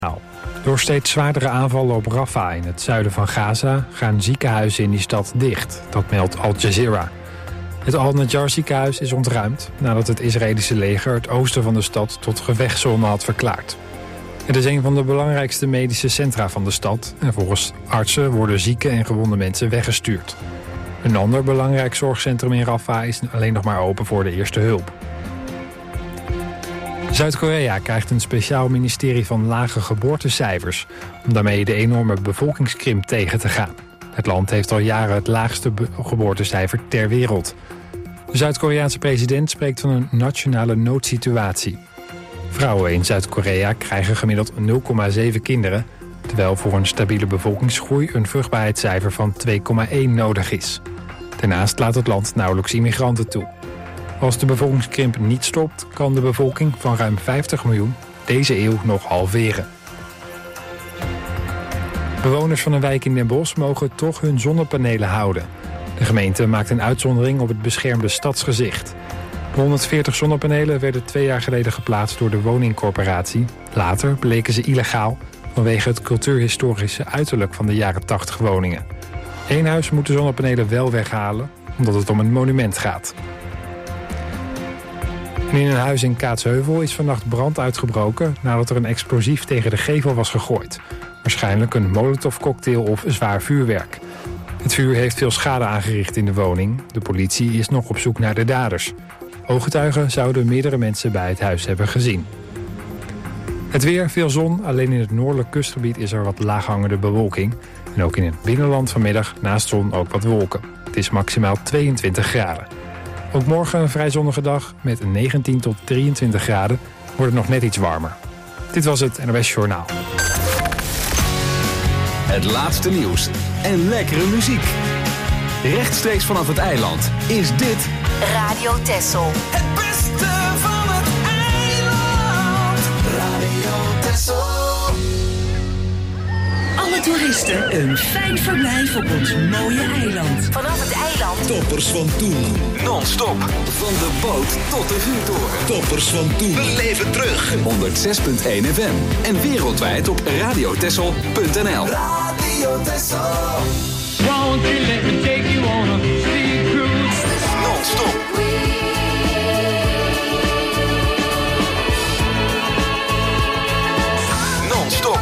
Door steeds zwaardere aanvallen op Rafah in het zuiden van Gaza gaan ziekenhuizen in die stad dicht. Dat meldt Al Jazeera. Het Al-Najjar ziekenhuis is ontruimd nadat het Israëlische leger het oosten van de stad tot gevechtszone had verklaard. Het is een van de belangrijkste medische centra van de stad en volgens artsen worden zieke en gewonde mensen weggestuurd. Een ander belangrijk zorgcentrum in Rafah is alleen nog maar open voor de eerste hulp. Zuid-Korea krijgt een speciaal ministerie van lage geboortecijfers om daarmee de enorme bevolkingskrimp tegen te gaan. Het land heeft al jaren het laagste geboortecijfer ter wereld. De Zuid-Koreaanse president spreekt van een nationale noodsituatie. Vrouwen in Zuid-Korea krijgen gemiddeld 0,7 kinderen, terwijl voor een stabiele bevolkingsgroei een vruchtbaarheidscijfer van 2,1 nodig is. Daarnaast laat het land nauwelijks immigranten toe. Als de bevolkingskrimp niet stopt, kan de bevolking van ruim 50 miljoen deze eeuw nog halveren. Bewoners van een wijk in Den Bosch mogen toch hun zonnepanelen houden. De gemeente maakt een uitzondering op het beschermde stadsgezicht. De 140 zonnepanelen werden 2 jaar geleden geplaatst door de woningcorporatie. Later bleken ze illegaal vanwege het cultuurhistorische uiterlijk van de jaren 80 woningen. Eén huis moet de zonnepanelen wel weghalen, omdat het om een monument gaat. En in een huis in Kaatsheuvel is vannacht brand uitgebroken nadat er een explosief tegen de gevel was gegooid. Waarschijnlijk een molotovcocktail of zwaar vuurwerk. Het vuur heeft veel schade aangericht in de woning. De politie is nog op zoek naar de daders. Ooggetuigen zouden meerdere mensen bij het huis hebben gezien. Het weer, veel zon. Alleen in het noordelijk kustgebied is er wat laaghangende bewolking. En ook in het binnenland vanmiddag naast zon ook wat wolken. Het is maximaal 22 graden. Ook morgen een vrij zonnige dag met 19 tot 23 graden. Wordt het nog net iets warmer. Dit was het NOS Journaal. Het laatste nieuws en lekkere muziek. Rechtstreeks vanaf het eiland is dit Radio Texel. Het beste van het eiland. Radio Texel. Alle toeristen een fijn verblijf op ons mooie eiland. Vanaf het eiland. Toppers van toen. non-stop van de boot tot de vuurtoren. Toppers van toen. We leven terug. 106.1 FM en wereldwijd op radiotessel.nl. Radio Texel. Won't you let me take you on a sea cruise? Non-stop. Non-stop.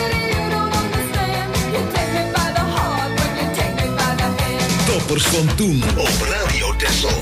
Toppers van toen op Radio Texel.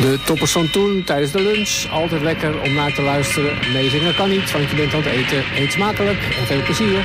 De toppers van toen, tijdens de lunch. Altijd lekker om naar te luisteren. Meezingen kan niet, want je bent aan het eten. Eet smakelijk en veel plezier.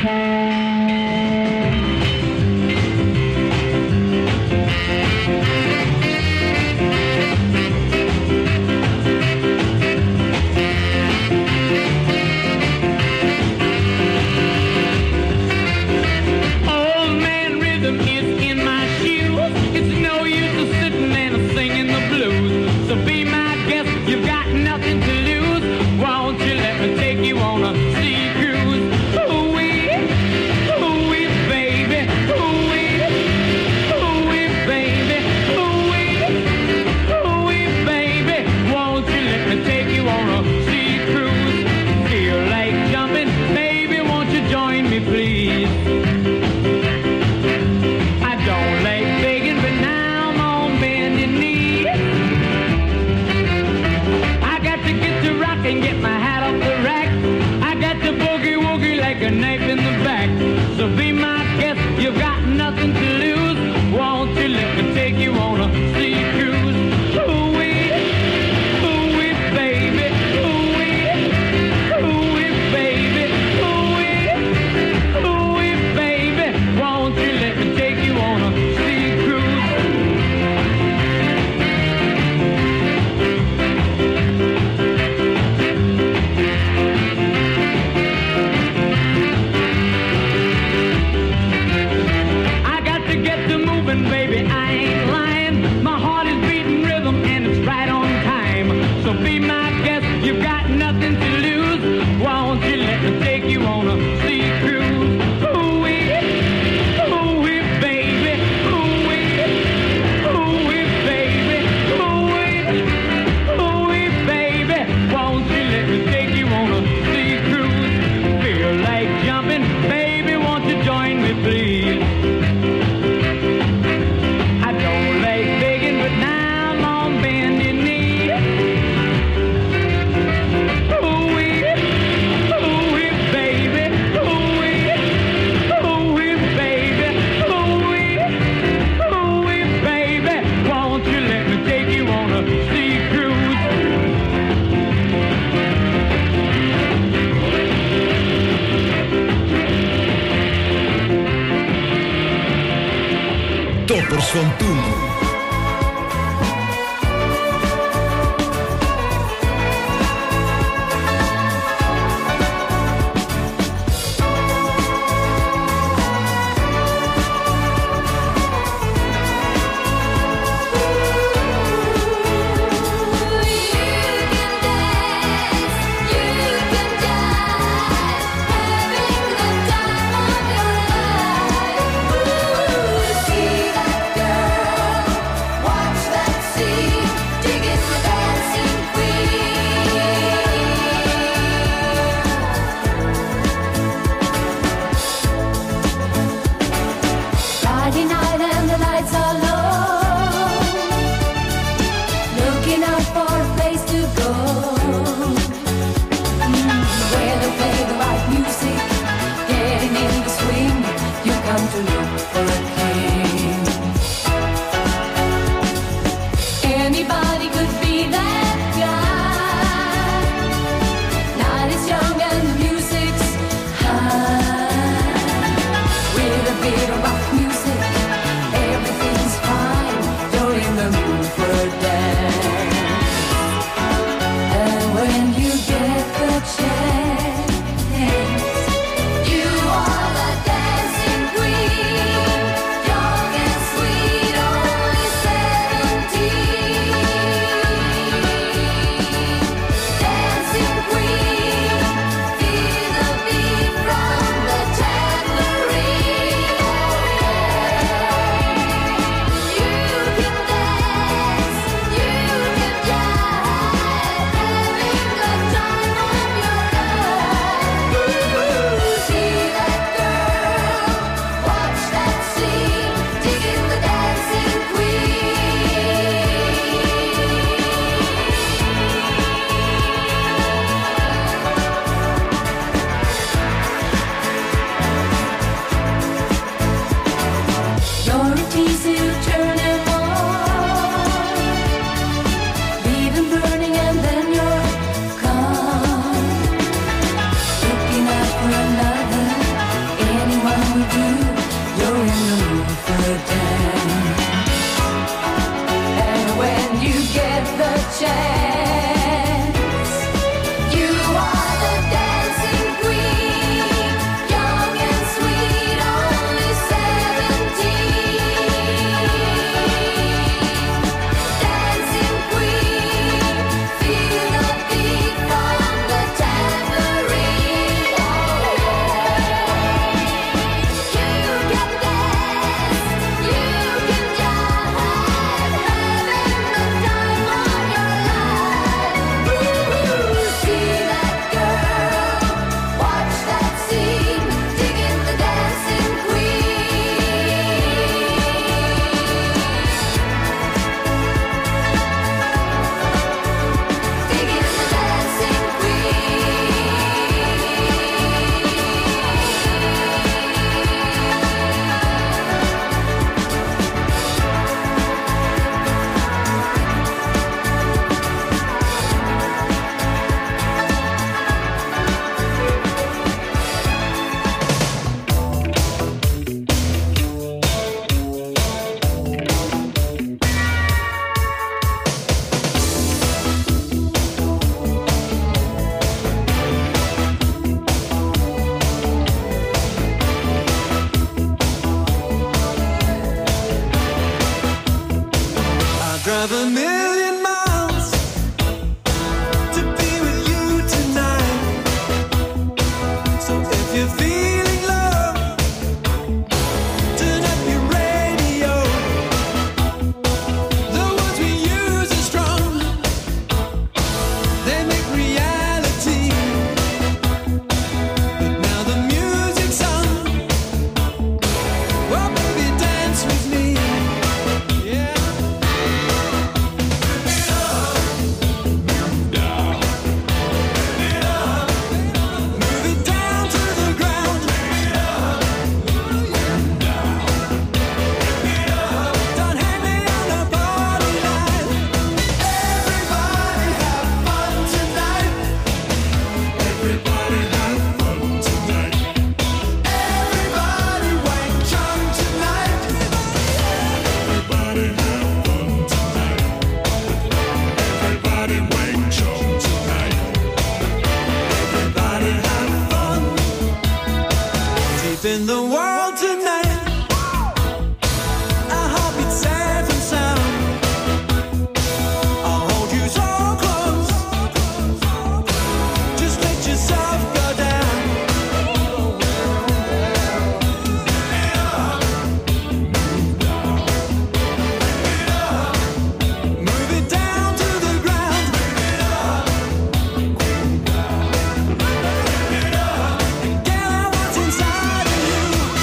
Toppers van toen. See that girl in the world tonight. Our heartbeat safe and sound. I'll hold you so close. Just let yourself go down. Move it down to the ground. Get out what's inside of you.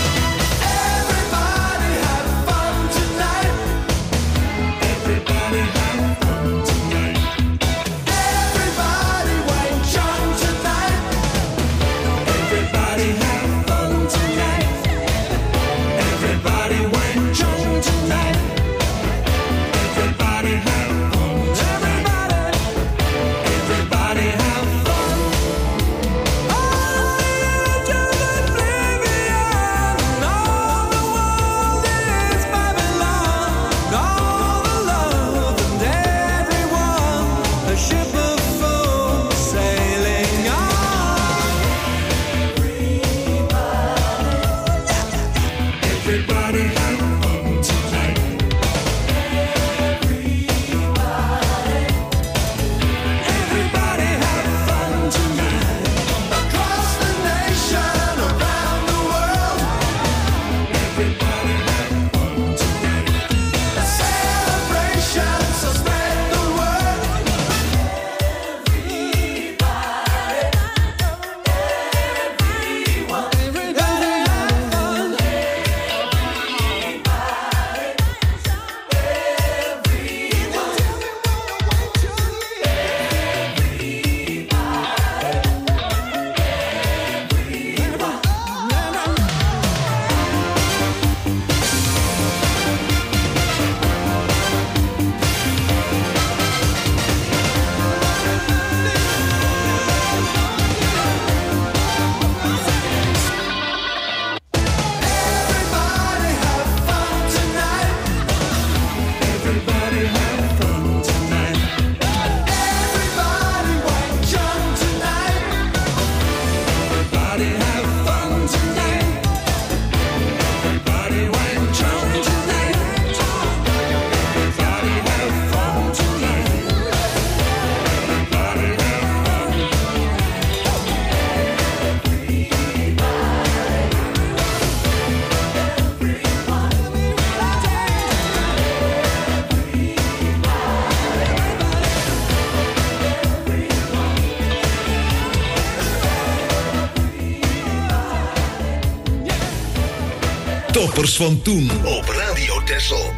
Toppers van toen op Radio Texel.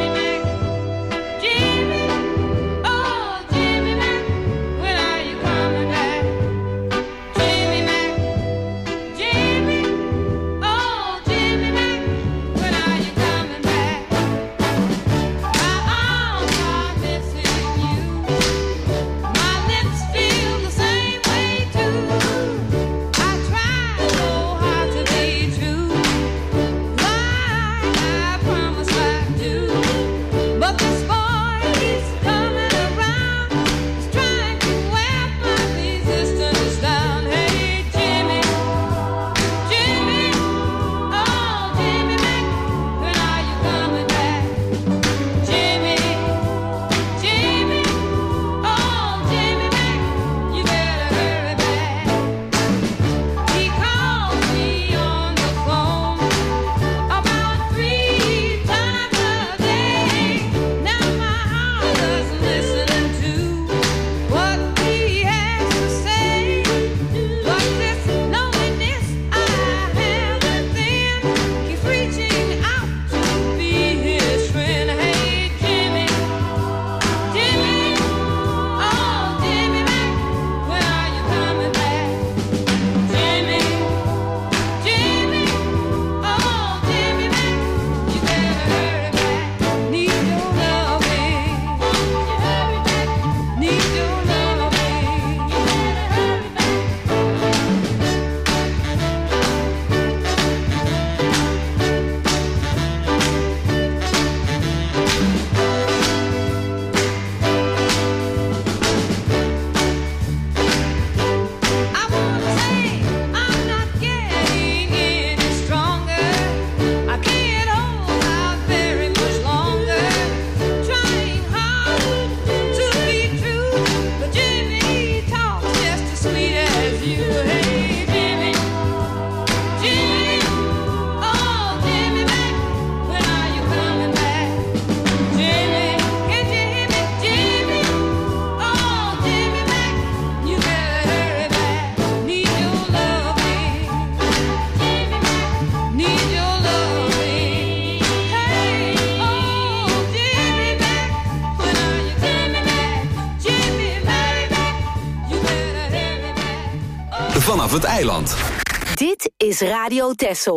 Vanaf het eiland. Dit is Radio Texel.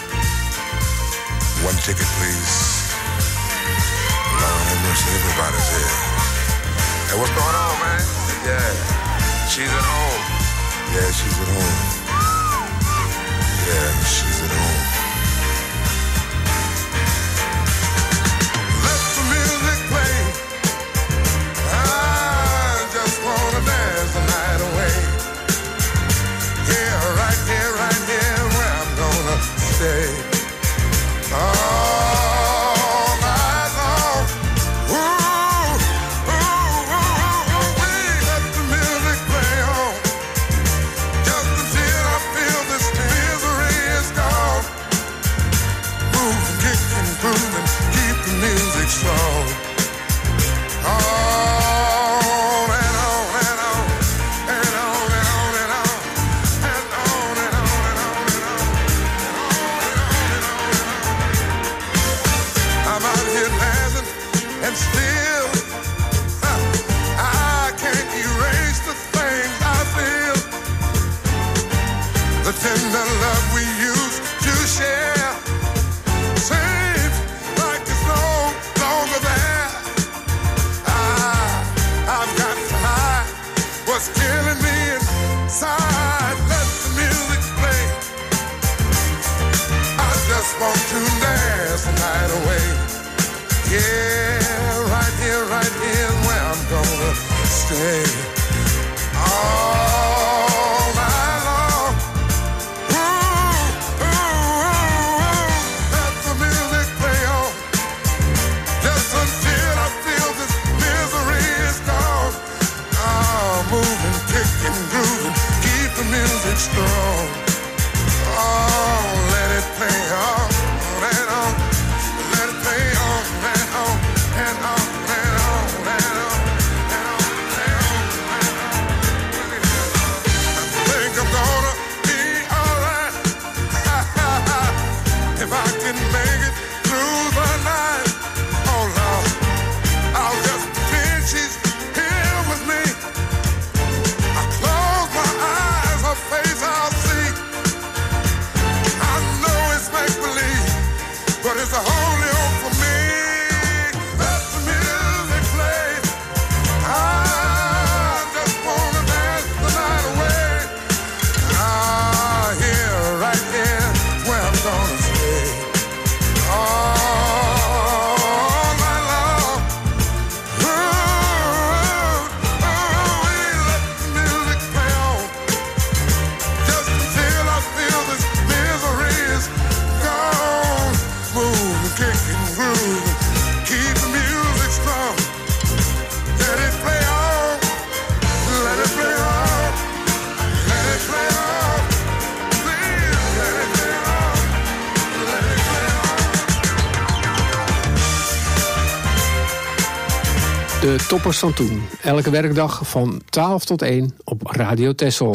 One ticket, please. Lord have mercy, everybody's here. Hey, what's going on, man? Yeah, she's at home. Yeah, she's at home. Yeah, she's at home. Let the music play. I just wanna dance the night away. Right here, where I'm gonna stay. All night long. Ooh, ooh, ooh, ooh, let the music play on. Just until I feel this misery is gone. Move and kick and groove and keep the music strong. Tender love we used to share seems like it's no longer there. I've got to hide what's killing me inside. Let the music play. I just want to dance the night away. Yeah, right here is where I'm gonna stay. All night long. Music strong. Oh, let it play on and on. Let it play on and on and on and on and on and on and on. I think I'm gonna be alright if I can De toppers van toen. Elke werkdag van 12 tot 1 op Radio Texel.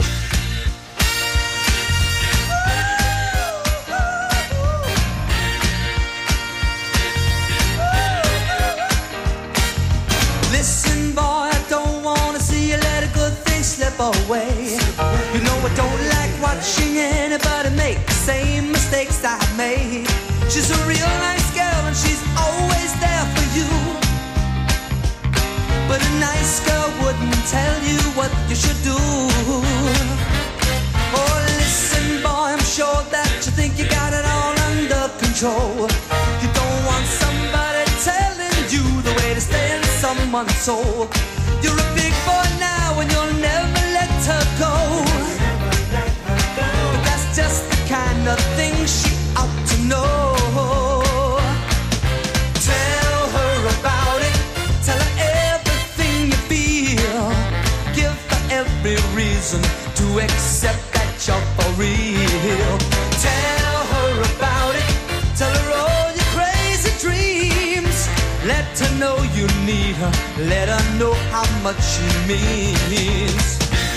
Listen, boy, I don't wanna see you let a good thing slip away. You know I don't like watching anybody make the same mistakes I made. She's a real nice girl and she's always there for you. But a nice girl wouldn't tell you what you should do. Oh, listen, boy, I'm sure that you think you got it all under control. You don't want somebody telling you the way to stay in someone's soul. You're a big boy now and you'll never let her go. But that's just the kind of thing she ought to know. Tell her about it. Tell her everything you feel. Give her every reason to accept that you're for real. Tell her about it. Tell her all your crazy dreams. Let her know you need her. Let her know how much she means.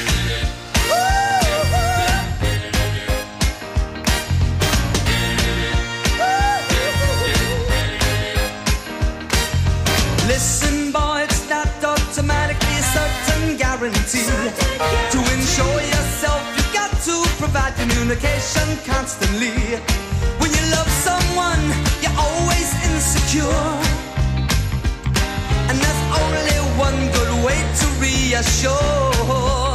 Listen, boy, it's not automatically a certain guarantee. To ensure yourself, you got to provide communication constantly. When you love someone, you're always insecure. And there's only one good way to reassure.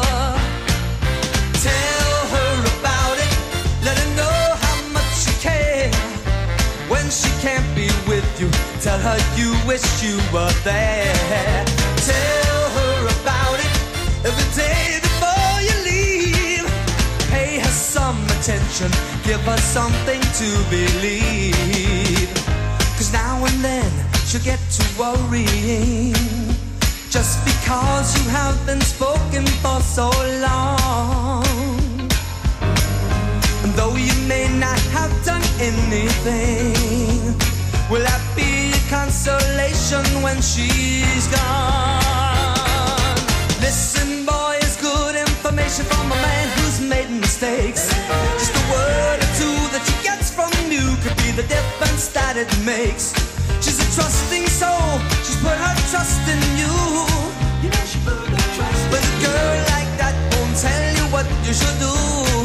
Tell her about it. Let her know how much you care. When she can't be with you, tell her you wish you were there. Tell her about it every day before you leave. Pay her some attention, give her something to believe. 'Cause now and then she'll get to worrying, just because you have been spoken for so long. And though you may not have done anything, will that be a consolation when she's gone? Listen, boy, it's good information from a man who's made mistakes. Just a word or two that she gets from you could be the difference that it makes. She's a trusting soul, she's put her trust in you. You know she put her trust in you. But a girl like that won't tell you what you should do.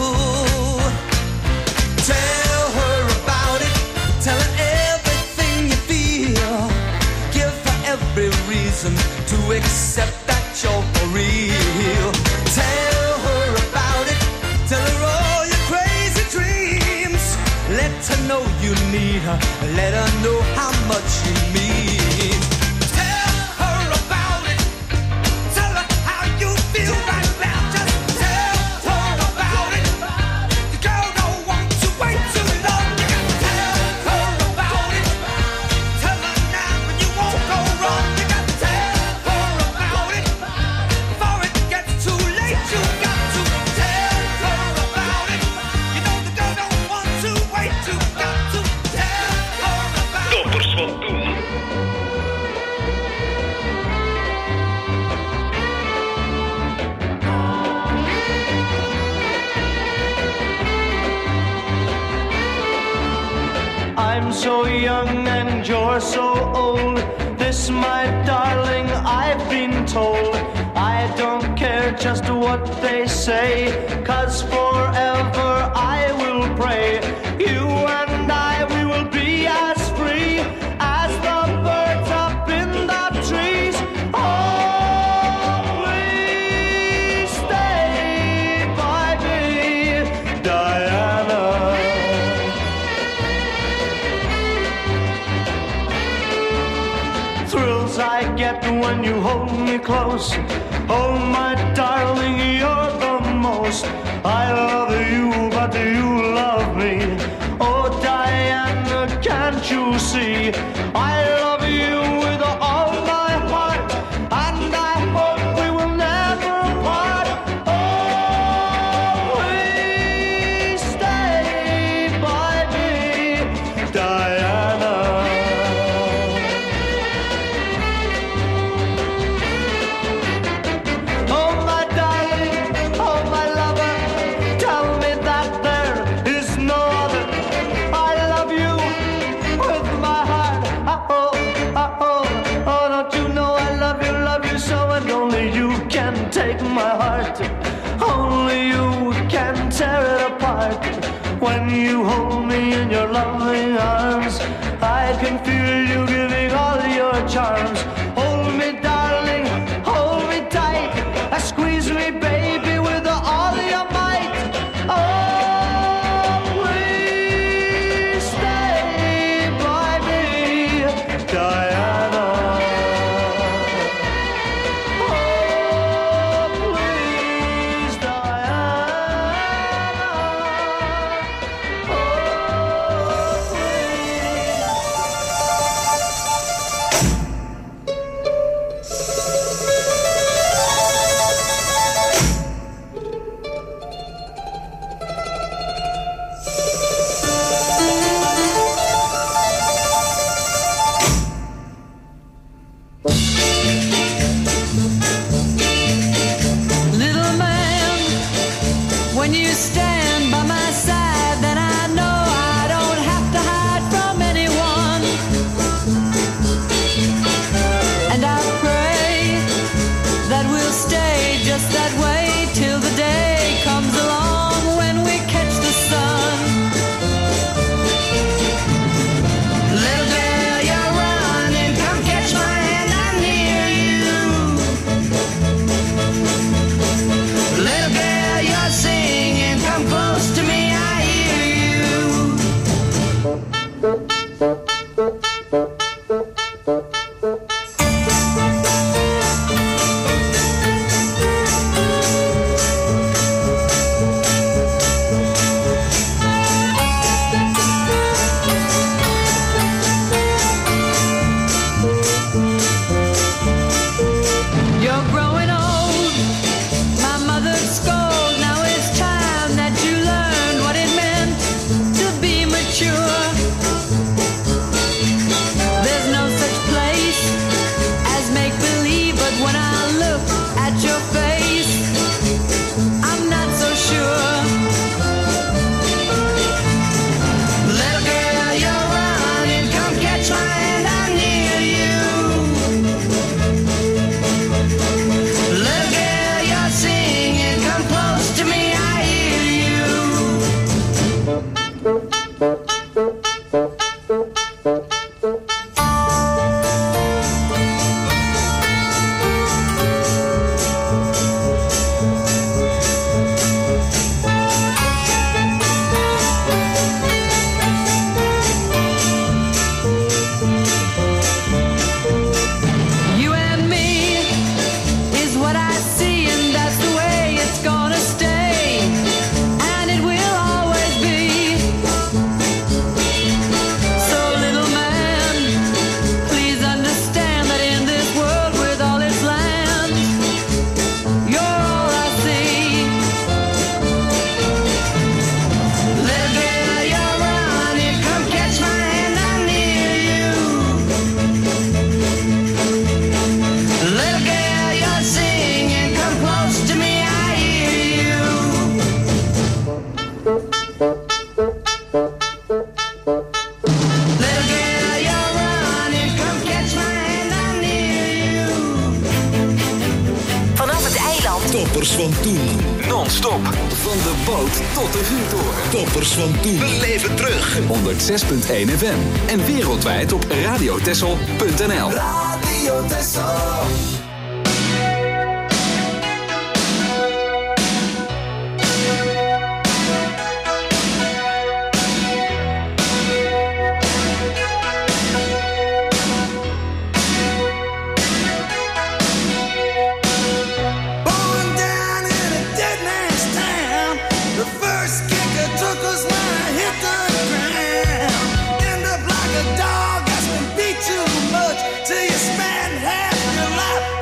Tell her about it, tell her everything you feel. Give her every reason to accept that you're for real. Tell her about it, tell her all your crazy dreams. Let her know you need her, let her know how much you mean. Tell her about it, tell her how you feel right now. Just tell her about it. The girl don't want to wait too long. You gotta tell her about it. Tell her now and you won't go wrong. You gotta tell her about it before it gets too late. You got to tell her about it. You know the girl don't want to wait. You got to tell her about it. Toppers van toen. I'm so young and you're so old. This, my darling, I've been told. I don't care just what they say, 'cause forever I will pray. You and I, we will be as free as the birds up in the trees. Oh, please stay by me, Diana. Thrills I get when you hold me close. Oh, my darling, you're the most. I love you, but you love me. Oh, Diana, can't you see? I love you with all my heart, and I hope we will never part. Oh, please stay by me, Diana. take my heart. Only you can tear it apart. When you hold me in your loving arms, I can feel you giving all your charms. Hold me, darling, hold me tight. Squeeze me, baby, with all your might. Oh, please stay by me, Diana. Toppers van toen. Non-stop. Van de boot tot de vuurtoren. Toppers van toen. Beleef het terug. 106.1 FM. En wereldwijd op radiotessel.nl. Radio Tessel. Dog has been beat too much till you spend half your life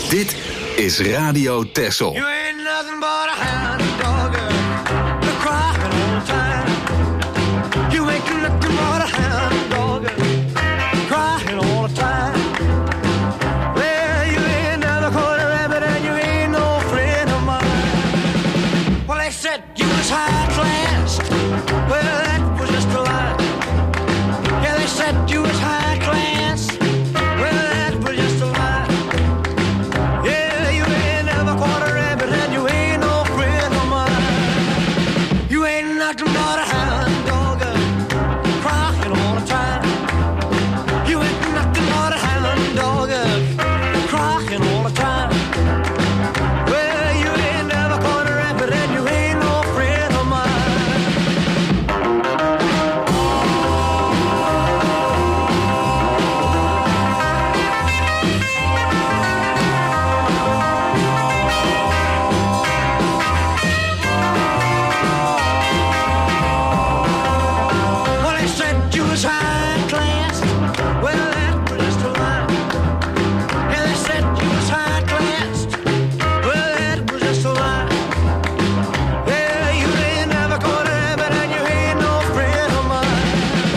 Dit is Radio Texel. You ain't nothing but a hound dog, you're crying all the time. You ain't nothing but a hound dog, crying all the time. Well, you ain't never caught a rabbit and you ain't no friend of mine. Well, they said you was high class. Well, that was just a lie. Yeah, they said you was high class. Well, that was just a lie. Yeah, you ain't never caught a rabbit and you ain't no friend of mine. You ain't nothing but a hound dog, crying all the time. You ain't nothing but a hound dog, crying all the time. Well, you ain't never caught a rabbit and you ain't no friend of mine. Well, they said you was high class. Well, that was just a lie. Yeah, they said you was high class. Well, that was just a lie. Yeah, you ain't never caught a rabbit and you ain't no friend of mine.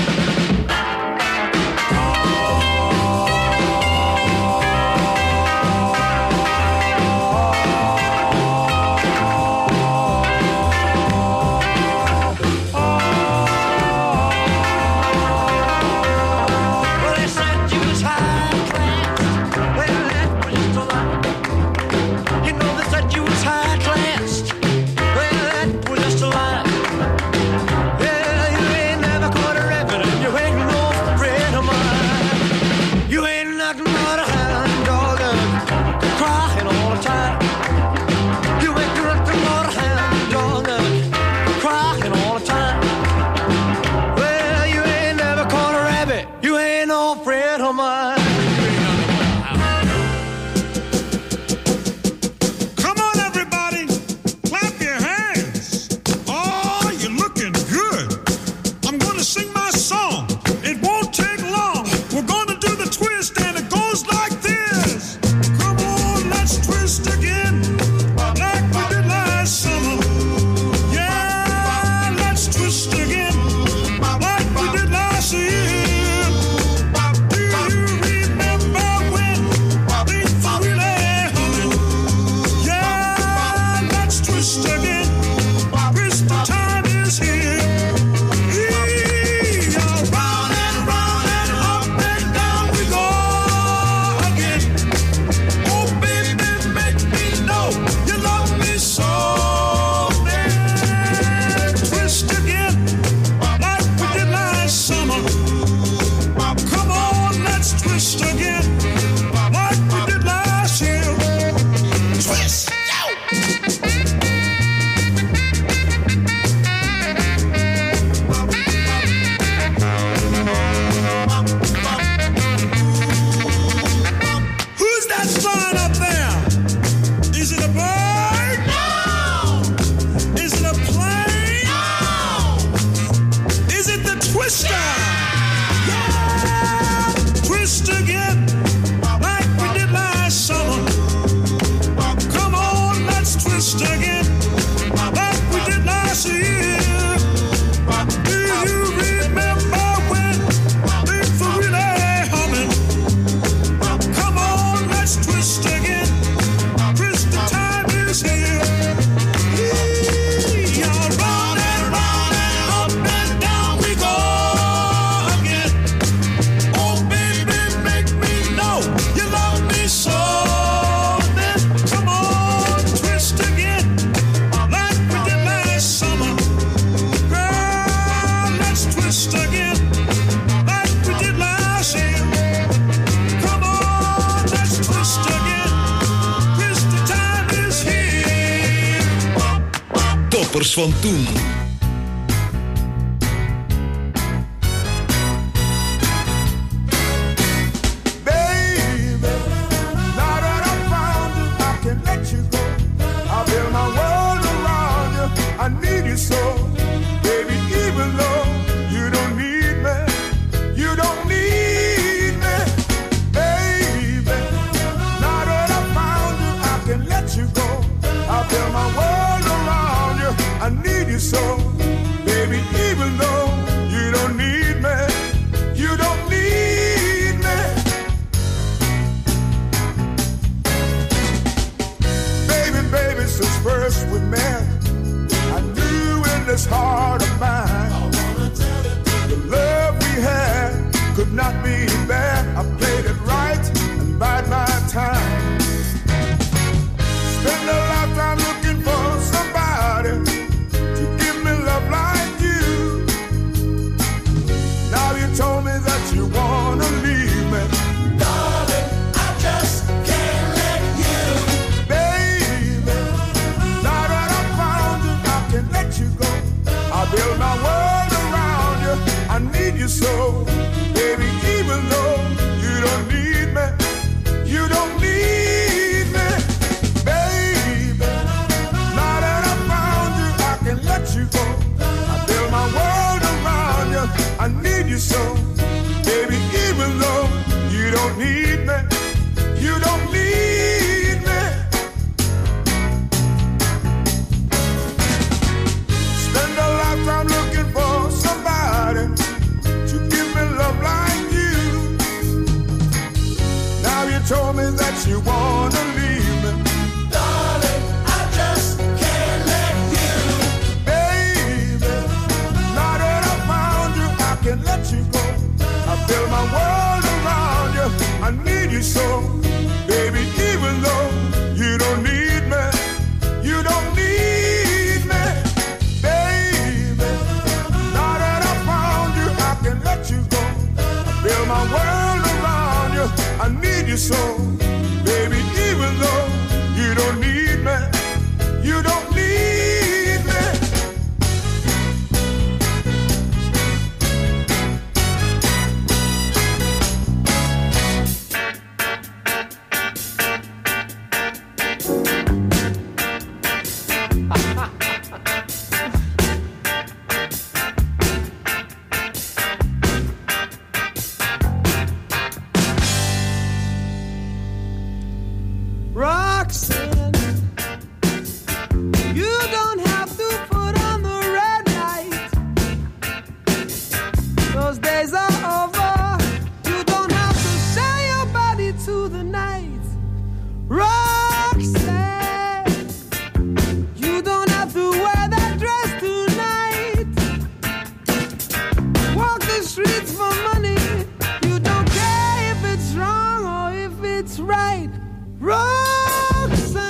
Well, they said you was high class. Well, that was just a lie. You know they said you was high class. Well, that was just a lie. Yeah, you ain't never caught a rabbit and you ain't no friend of mine. You ain't nothing but a hound dog, crying all the time. You ain't nothing but a hound dog, crying all the time. Well, you ain't never caught a rabbit. You ain't no friend of mine. Come on, everybody, clap your hands. Oh, you're looking good. I'm gonna sing my song. It won't take long. We're gonna do the twist, and it goes like this. Come on, let's twist again, like we did last summer. Yeah, let's twist again, like we did last year. Do you remember when things were really humming? Yeah, let's twist again. Christmas time is here. Round and up and down we go again. Oh, baby, make me know you love me so. Then twist again, like we did last summer. Come on, let's twist again, like we did last year. Twist, Who's that flying up there? Is it a bird? No. Is it a plane? No. Is it the twister? Yeah. Twist again, like we did last summer. Come on, let's twist again, like we did last year. Do you remember when things were really humming? Come on, let's twist again. Christmas time is here. Round and up and down we go again. Oh, baby, make me know you love me so. Then come on, twist again, like we did last summer. Girl, let's twist again, like we did last year. Come on, let's twist again. Christmas time is here. Toppers van toen. Baby, now that I found you, I can't let you go. I build my world around you. I need you so. Baby, even though you don't need me, you don't need me. Baby, now that I found I need you so, baby, even though you don't need me, you don't need me. Baby, baby, since first we met, I knew in this heart of mine, I wanna tell it, the love we had could not be bad. I played it right and bide my time. Spend a lifetime looking for somebody to give me love like you. Now you told me that you wanna leave me. Darling, I just can't let you. Baby, now that I found you, I can let you go. I build my world around you. I need you so, baby, even though you don't need me, you don't need me. Baby, now that I found you, I can let you go. I build my world around you. I need you so, baby, even though you don't need me, you don't need me. Spend a lifetime looking for somebody to give me love like you. Now you told me that you wanna leave me. Darling, I just can't let you. Baby, now that I found you, I can let you go. I build my world around you. I need you so, baby, even though you don't need me, you don't need me. Baby, now that I found you, I can let you go. I build my world around you. I need you so, baby, even though you don't need me, you don't need me. Roxanne, you don't have to put on the red light. Those days are over. You don't have to sell your body to the night. Roxanne, you don't have to wear that dress tonight. Walk the streets for money. You don't care if it's wrong or if it's right. Roxanne.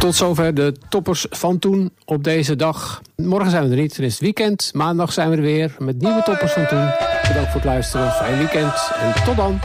Tot zover de toppers van toen op deze dag. Morgen zijn we er niet, dan is het weekend. Maandag zijn we er weer met nieuwe toppers van toen. Bedankt voor het luisteren, fijn weekend en tot dan.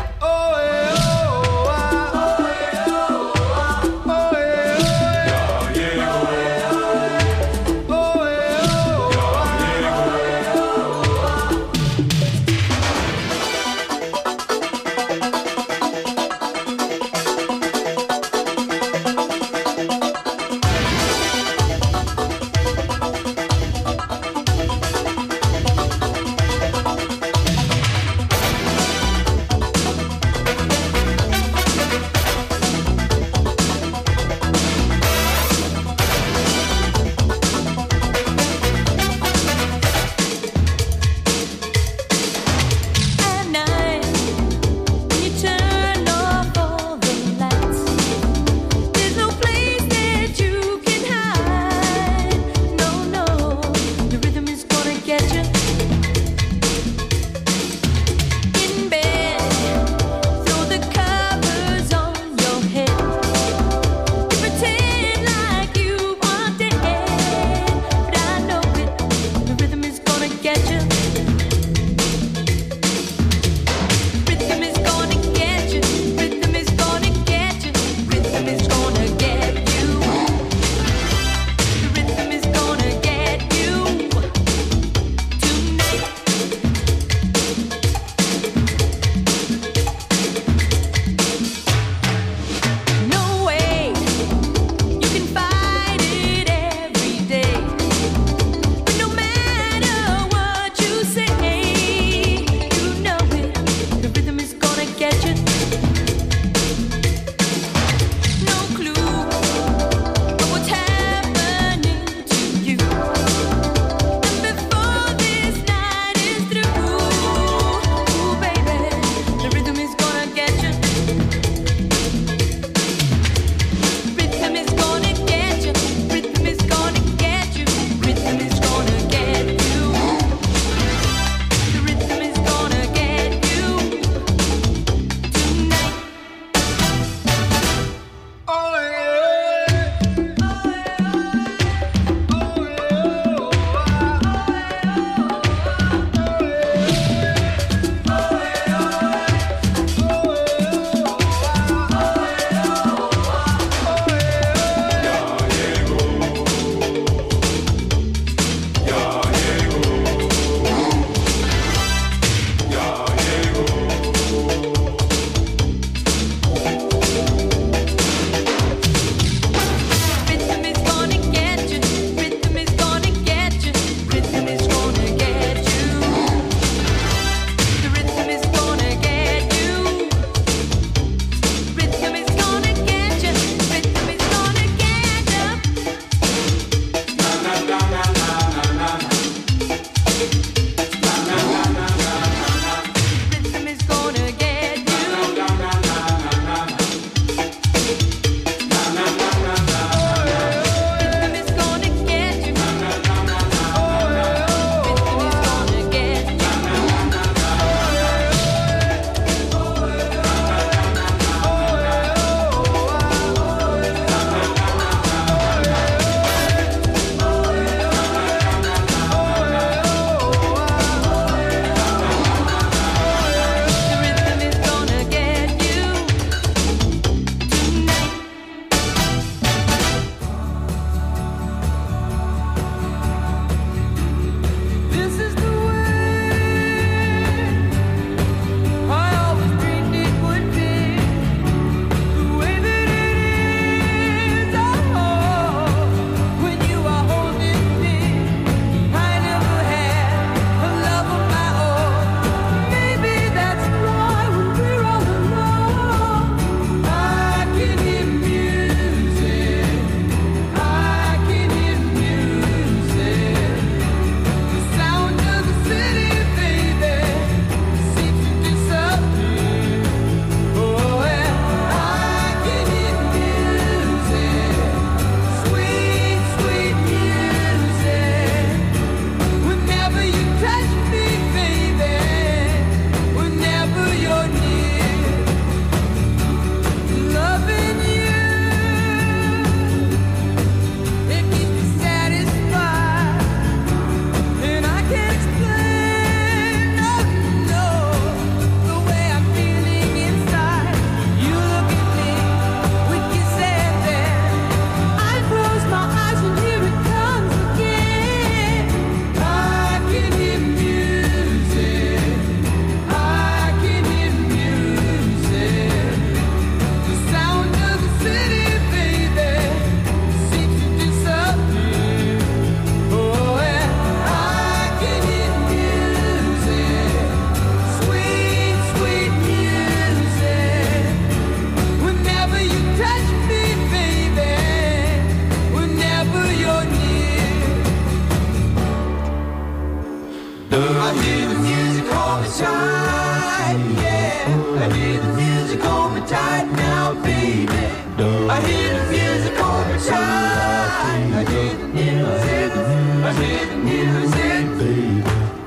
hear the music hold me tight, yeah. I hear the music hold me tight now, baby. I hear the music hold me tight. I hear the music, I hear the music, baby.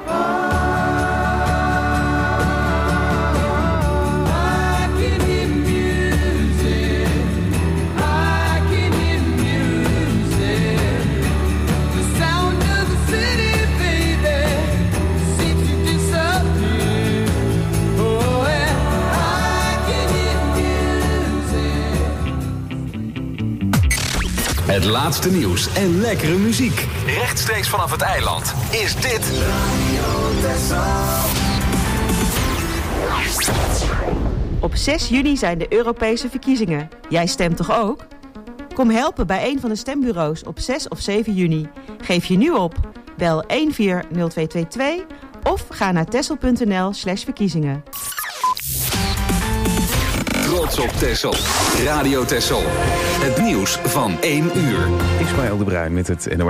Het laatste nieuws en lekkere muziek. Rechtstreeks vanaf het eiland is dit... Op 6 juni zijn de Europese verkiezingen. Jij stemt toch ook? Kom helpen bij een van de stembureaus op 6 of 7 juni. Geef je nu op. Bel 140222 of ga naar texel.nl/verkiezingen. Trots op Texel. Radio Texel. Het nieuws van 1 uur. Ismaël de Bruin met het NOS.